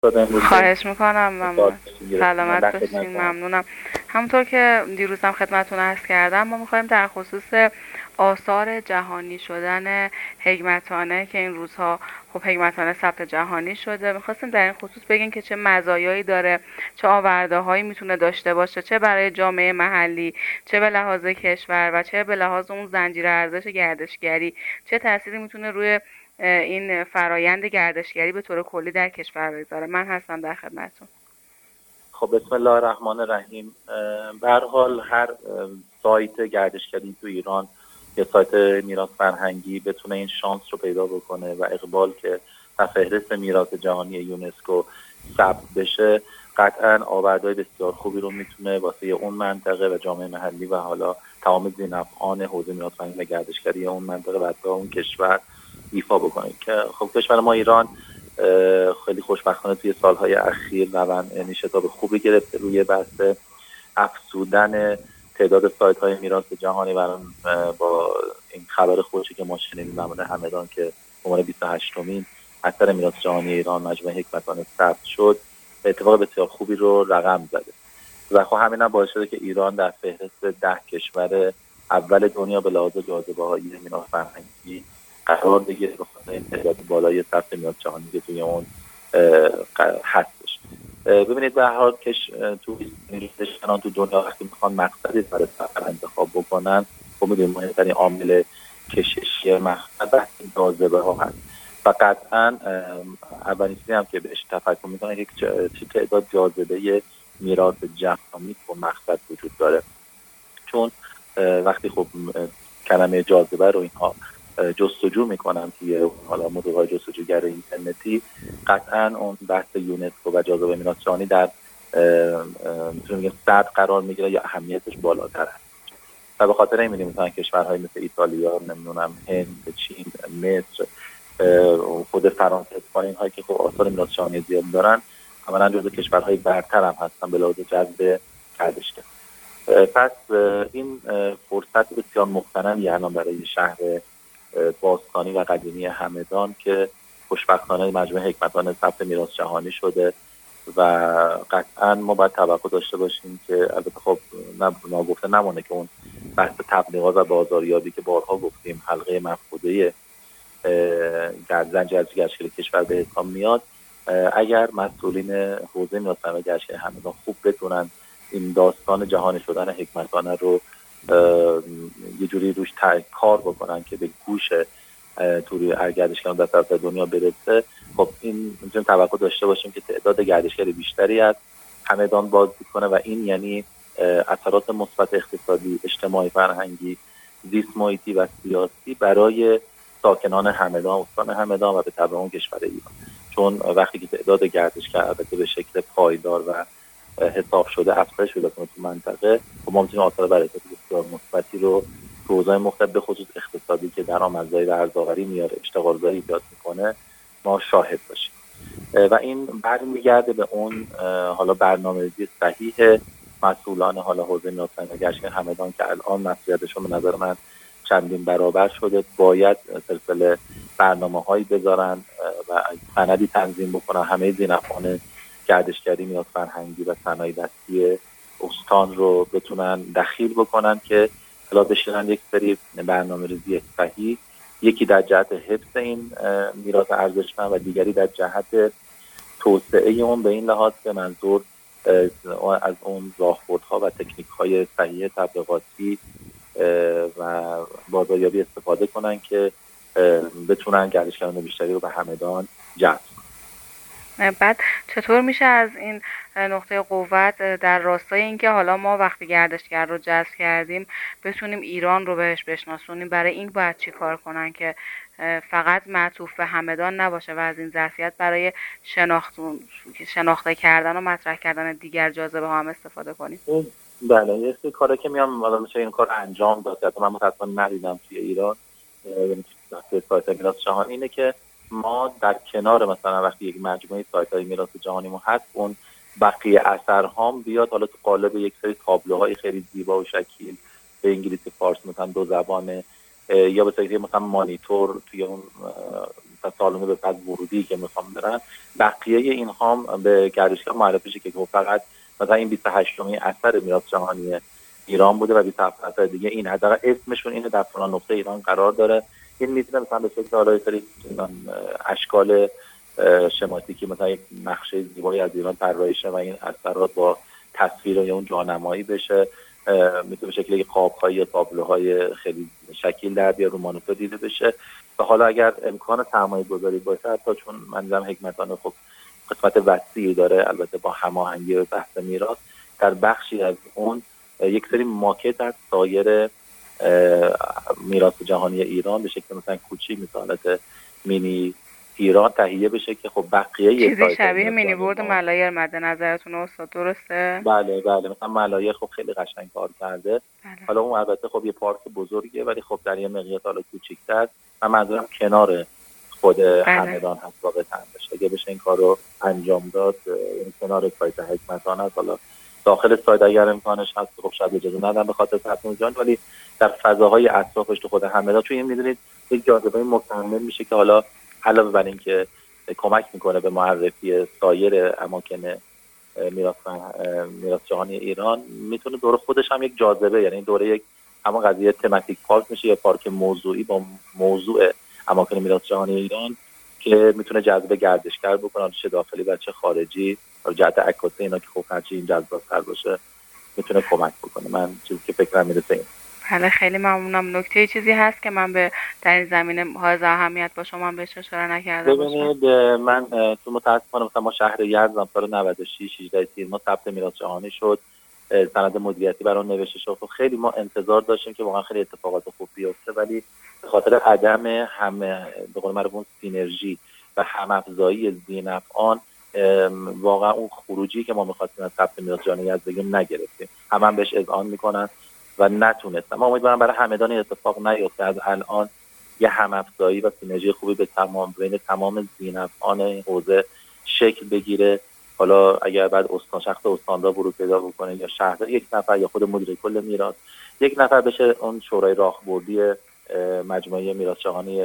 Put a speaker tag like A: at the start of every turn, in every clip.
A: خواهش میکنم. ممنون. سلامت باشین. ممنونم. همونطور که دیروز هم خدمتتون عرض کردم، ما میخوایم در خصوص آثار جهانی شدن حکمتانه که این روزها خب حکمتانه ثبت جهانی شده، میخواستیم در این خصوص بگین که چه مزایایی داره، چه آورده هایی میتونه داشته باشه، چه برای جامعه محلی، چه به لحاظ کشور و چه به لحاظ اون زنجیره ارزش گردشگری، چه تأثیری میتونه روی این فرایند گردشگری به طور کلی در کشور بگذاره. من هستم در خدمتتون.
B: خب بسم الله الرحمن الرحیم. به هر حال هر سایت گردشگری تو ایران یا سایت میراث فرهنگی بتونه این شانس رو پیدا بکنه و اقبال که در فهرست میراث جهانی یونسکو ثبت بشه، قطعا آوردهای بسیار خوبی رو میتونه واسه اون منطقه و جامعه محلی و حالا تمام ذی‌نفعان حوزه میراث فرهنگی و گردشگری اون منطقه و حتی اون کشور ایفا بکنه. که خب کشور ما ایران خیلی خوشبختانه توی سالهای اخیر روند شتاب خوبی گرفته روی بحث افزودن تعداد سایت‌های میراث جهانی و با این خبر خوشی که ما شنیدیم در مورد همدان که به عنوان 28مین اثر میراث جهانی ایران مجموعه حکمتانه ثبت شد، اتفاق بسیار خوبی رو رقم زده و خب همین هم باعث شده که ایران در فهرست 10 کشور اول دنیا به لحاظ جاذبه‌های میراث فرهنگی قرار بگیره، به خاطر این تعداد بالای ثبت میراث جهانی که توی اون هستش. ببینید به هر حال توریستان تو دنیا وقتی میخوان مقصدی برای سفر انتخاب بکنن، خب میدونید مهمترین عامل کششی مقصد بحث جاذبه ها هست و قطعا اولین چیزی هم که بهش تفکر میکنن یک تعداد جاذبه میراث جهانی و مقصد وجود داره. چون وقتی خب کلمه جاذبه رو اینها جستجو میکنن توی حالا موضوعات جستجوگر اینترنتی، قطعا اون بحث یونسکو و جاذبه میراث جهانی در میتونیم بگیم صدر قرار میگیره یا اهمیتش بالاتر هست و به خاطر این می‌بینیم مثلا کشورهای مثل ایتالیا، نمیدونم هند، چین، مصر، خود فرانسه، اسپانیا هایی که خب آثار میراث جهانی زیاد دارن، عملاً جزو کشورهای برتر هم هستن به لحاظ جذب گردشگر. پس این فرصت بسیار مغتنمی الان برای شهر باستانی و قدیمی همدان که خوشبختانه مجموعه حکمتانه ثبت میراث جهانی شده و قطعا ما باید توقع داشته باشیم که البته خب ناگفته نمونه که اون بحث تبلیغات و بازاریابی که بارها گفتیم حلقه مفقوده زنجیره گردشگری کشور به حساب میاد، اگر مسئولین حوزه میراث فرهنگی و گردشگری همدان خوب بتونن این داستان جهانی شدن حکمتانه رو یه جوری روش کار بکنن که به گوش توری گردشگران در سطح دنیا برسه، خب این میتونیم توقع داشته باشیم که تعداد گردشگر بیشتری از همدان بازدید کنه و این یعنی اثرات مثبت اقتصادی، اجتماعی، فرهنگی، زیست محیطی و سیاسی برای ساکنان همدان، استان همدان و به تبع اون کشور ایران. چون وقتی که تعداد گردشگر البته به شکل پایدار و حساب شده افزایش پیدا کنه تو منطقه، خب ما میتونیم آثار برکت بسیار مثبتی رو تو حوزه‌های مختلف به خصوص اقتصادی که درآمدزایی و ارزآوری میاره، اشتغالزایی ایجاد میکنه، ما شاهد باشیم و این برمیگرده به اون حالا برنامه‌ریزی صحیح مسئولان حالا حوزه میراث فرهنگی و گردشگری همدان که الان مسئولیتشون به نظر من چندین برابر شده، باید سلسله برنامه‌هایی بذارن و سندی تنظیم بکنن، همه ذی‌نفعان گردشگری میراث فرهنگی و صنایع دستی استان رو بتونن دخیل بکنن که حالا بشینن یک سری برنامه‌ریزی صحیح، یکی در جهت حفظ این میراث ارزشمند و دیگری در جهت توسعه اون، به این لحاظ که منظور از اون راهبردها و تکنیک‌های صحیح تبلیغاتی و بازاریابی استفاده کنن که بتونن گردشگران بیشتری رو به همدان جذب کنن.
A: بعد چطور میشه از این نقطه قوت در راستای اینکه حالا ما وقتی گردشگر رو جذب کردیم بتونیم ایران رو بهش بشناسونیم، برای این باید چی کار کنن که فقط معطوف به همدان نباشه و از این ظرفیت برای شناخته کردن و مطرح کردن دیگر جاذبه ها هم استفاده کنیم؟
B: بله، یه سری کارا که میام حالا میشه این کار انجام داد، من متأسفانه ندیدم توی ایران توی سایت میراث جهانی، اینه که ما در کنار مثلا وقتی یک مجموعه سایت‌های میراث جهانی ما هست، اون بقیه اثرهام بیاد حالا تو قالب یک سری تابلوهای خیلی زیبا و شکیل به انگلیسی فارسی مثلا دو زبانه یا به صورت مثلا مانیتور توی اون سالانه به بعد ورودی که میخوام برن، بقیه اینها هم به گردشگر معرفی شه که فقط مثلا این 28مین اثر میراث جهانی ایران بوده و 27 اثر دیگه این حداقل اسمشون اینه در فلان نقطه ایران قرار داره. این میتونه مثلا به شکل حالا سری اشکال شماتیکی مثلا یک نقشه زیبایی از ایران طراحی شه و این اثرات با تصویر یا اون جانمایی بشه، میتونه به شکل یک قاب‌های یا تابلوهای خیلی شکیل در بیاد رو مانیتور دیده بشه. و حالا اگر امکان سرمایه‌گذاری باشه، حتی چون من دیدم حکمتانه خب قسمت وسیعی داره البته با هماهنگی و بحث میراث، در بخشی از اون یک سری ماکت از سایر میراث جهانی ایران به شکل مثلا کوچیک مثالت مینی ایران تهیه بشه که خب بقیه
A: چیزی شبیه مینی بورد ملایر مد نظرتون استاد درسته؟
B: بله مثلا ملایر خب خیلی قشنگ کار کرده. بله. حالا اون البته خب یه پارک بزرگه ولی خب در یه مقیاس حالا کوچیک‌تر، من منظورم کنار خود همدان هست واقعا بشه اگه بشه این کارو انجام داد، این کنار سایت حکمتانه است. حالا داخل سایت اگر امکانش هست خب شاید اجازه ندن به خاطر تصمیم جان، ولی در فضاهای اطرافش تو خود همدان چون این میدونید یک جاذبه مکمل میشه که حالا علاوه بر اینکه کمک میکنه به معرفی سایر اماکن میراث جهانی ایران، میتونه دور خودش هم یک جاذبه، یعنی دوره یک همون قضیه تماتیک پارک میشه یا پارک موضوعی با موضوع اماکن میراث جهانی ایران که میتونه جذب گردشگر بکنه، چه داخلی و چه خارجی. جهت عکاسی اینا که خب هرچی این جذاب‌تر باشه میتونه کمک بکنه. من چیزی که فکرم میرسه این.
A: بله خیلی ممنونم. نکته چیزی هست که من به در این زمینه حائز اهمیت با شما بهش اشاره نکرده باشم؟
B: ببینید من تو متاسفانه مثلا ما شهر یزد سال 96 18 تیر ما ثبت میراث جهانی شد، سند مدیریتی برام نوشته شد، خیلی ما انتظار داشتیم که واقعا خیلی اتفاقات خوب بیفته، ولی به خاطر عدم همه به قول معروف سینرژی و هم‌افزایی ذی‌نفعان واقعا اون خروجی که ما می‌خواستیم از ثبت میراث جهانی یزد بگیم نگرفتیم. هم بهش اذعان میکنن و نتونستم. ما امیدوارم برای همدان اتفاق نیفته، از الان یه هم‌افزایی و سینرژی خوبی به بین تمام ذی‌نفعان این حوزه شکل بگیره. حالا اگر بعد شخص استاندار ورود پیدا بکنه یا شهردار یک نفر یا خود مدیر کل میراث یک نفر بشه اون شورای راهبردی مجموعه میراث جهانی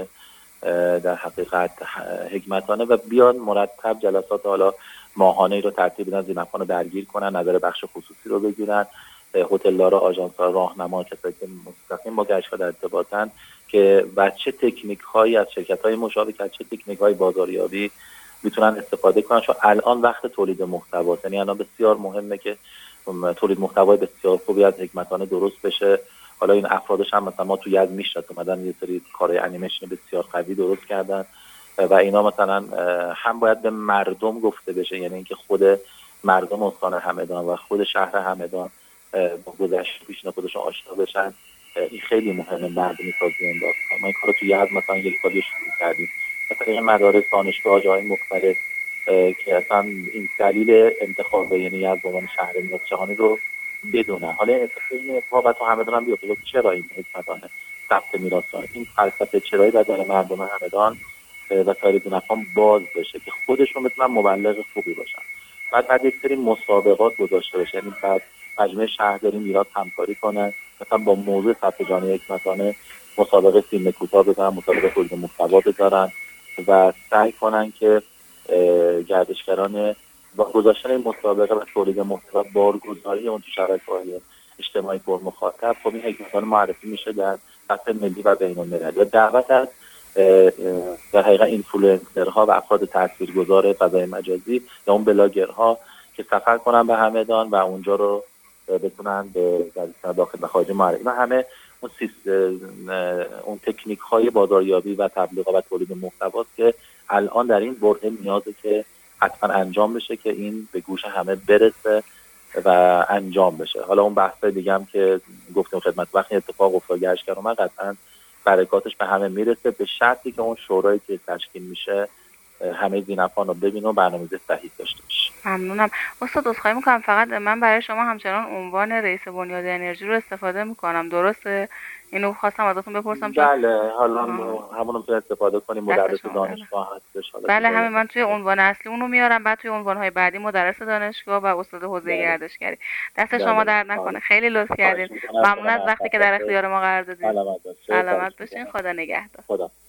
B: در حقیقت حکمتانه و بیان مرتب جلسات حالا ماهانه رو ترتیب بدن، ذی‌نفعان رو درگیر کنن، نظر بخش خصوصی رو بگیرن، هتل‌دارا، آژانس‌ها، راهنما، کسایی که مستقیم با گردشگر در ارتباطن که چه تکنیک‌هایی از شرکت‌های مشابه، چه تکنیک‌های بازاریابی میتونن استفاده کنن. چون الان وقت تولید محتوا، یعنی الان بسیار مهمه که تولید محتوای بسیار خوبی از حکمتانه درست بشه. حالا این افرادش هم مثلا ما تو یزد میشناسیم، اومدن یه سری کارهای انیمیشن بسیار قوی درست کردن و اینا مثلا هم باید به مردم گفته بشه، یعنی اینکه خود مردم استان همدان و خود شهر همدان با گذشته پیشین خودشون آشنا بشن. این خیلی مهمه مردمی سازی این داستان. ما این کارو تو یزد مثلا یک سالی شروع کردیم، مثلا مدارس، دانشگاه، جاهای مختلف که اصلا این دلیل انتخاب یعنی یزد به عنوان شهر میراث جهانی رو بدونن. حالا این اتفاق تو همدان هم بیفته. چرا این حکمتانه ثبت میراث جهانی این فلسفه چرایی برای مردم همدان و سایر ذی‌نفعان باز بشه که خودشون بتونن مبلغ خوبی باشن. بعد یک سری مسابقات گذاشته بشه، یعنی بعد مجموعه شهرداری میراث همکاری کنن، مثلا با موضوع ثبت جهانی حکمتانه مسابقه فیلم کوتاه بذارن، مسابقه تولید محتوا بذارن و سعی کنن که گردشگران با گذاشتن این مسابقه و تولید محتوا بارگذاری اون تو شبکه‌های اجتماعی پر مخاطب، خب این حکمتانه معرفی میشه در سطح ملی و بین‌المللی و دعوت از در حقیقت اینفلوئنسرها و افراد تاثیرگذار فضای مجازی یا اون بلاگرها که سفر کنن به همدان و اونجا رو بتونن به داخل و خارج معرفی و همه اون تکنیک های بازاریابی و تبلیغات و تولید محتواست که الان در این برهه نیازه که حتما انجام بشه که این به گوش همه برسه و انجام بشه. حالا اون بحث دیگه هم که گفتم خدمت وقتی اتفاق افتاد گردشگر اومد قطعا برکاتش به همه میرسه، به شرطی که اون شورایی که تشکیل میشه همه ذی‌نفعان رو ببینه و برنامه‌ریزی صحیح داشته باشه.
A: ممنونم. استاد عذرخواهی میکنم، فقط من برای شما همچنان عنوان رئیس بنیاد انرژی رو استفاده میکنم، درسته؟ اینو خواستم ازتون بپرسم.
B: بله حالا همون رو استفاده کنیم. مدرس دانشگاه هستش.
A: بله همین، من توی عنوان اصلی اونو میارم، بعد توی عنوان‌های بعدی مدرس دانشگاه و استاد حوزه گردشگری. دست شما درد نکنه، خیلی لطف کردید. ممنون از وقتی که در اختیار ما قرار دادید. سلامت باشین. خدا نگهدار.